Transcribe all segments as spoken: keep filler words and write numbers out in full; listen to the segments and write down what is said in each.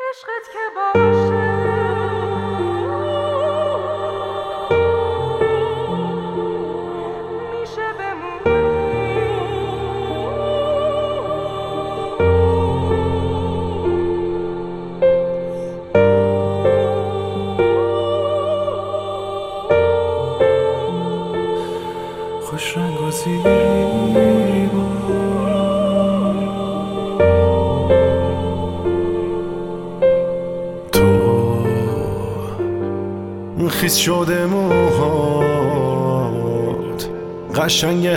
عشقت که باشه میشه بمونی. خوش رنگ و زیبا خیس شده موهات، قشنگ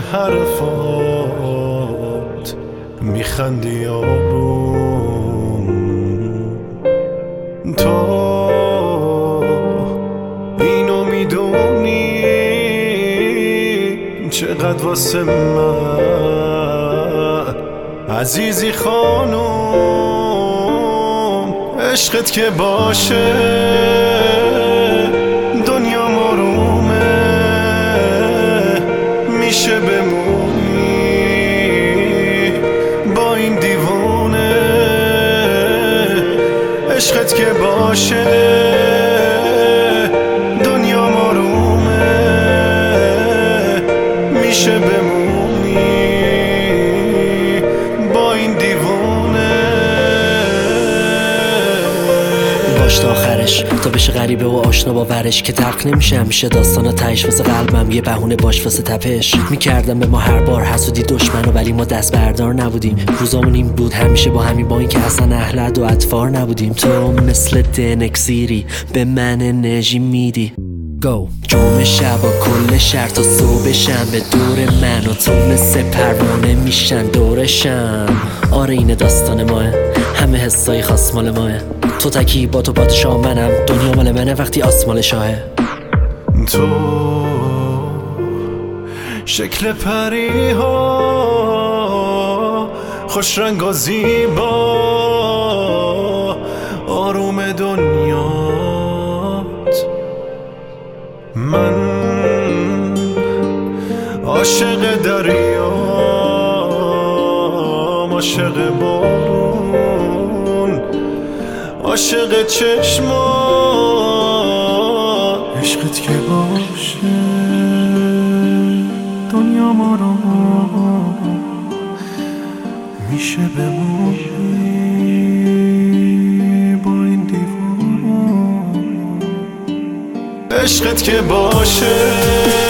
حرفات، میخندی آروم. تو اینو میدونی چقدر واسه من عزیزی خانم. عشقت که باشه دنیا مرومه، میشه بمونی با این دیوونه. عشقت که باشه دنیا مرومه، میشه بمونی با این دیوونه. باش تا آخرش تا بشه غریبه و آشنا با ورش، که تق نمیشه همیشه داستانا تهش. واسه قلبم یه بهونه باش واسه تپش. میکردم به ما هر بار حسودی دشمنو، ولی ما دست بردار نبودیم. روزامون این بود همیشه با همین، با این که اصلا اهل و اطفار نبودیم. تو مثل دنکسیری به من انرژی میدی. گو جمعه شب و کل شهر تا صبح شنبه دور من و تو مثل پروانه میشن دورشم. آره این داستان ماه، همه حسای خاص مال ماه. تو تکی با تو پادشاه منم، دنیا مال منه وقتی آسمان شاهه. تو شکل پری ها، خوش رنگ و زیبا، آروم دنیات. من عاشق دریام، عاشق بارون، عاشق چشمات. عشقت که باشه دنیا ما رو میشه بمونی با این دیوان. عشقت که باشه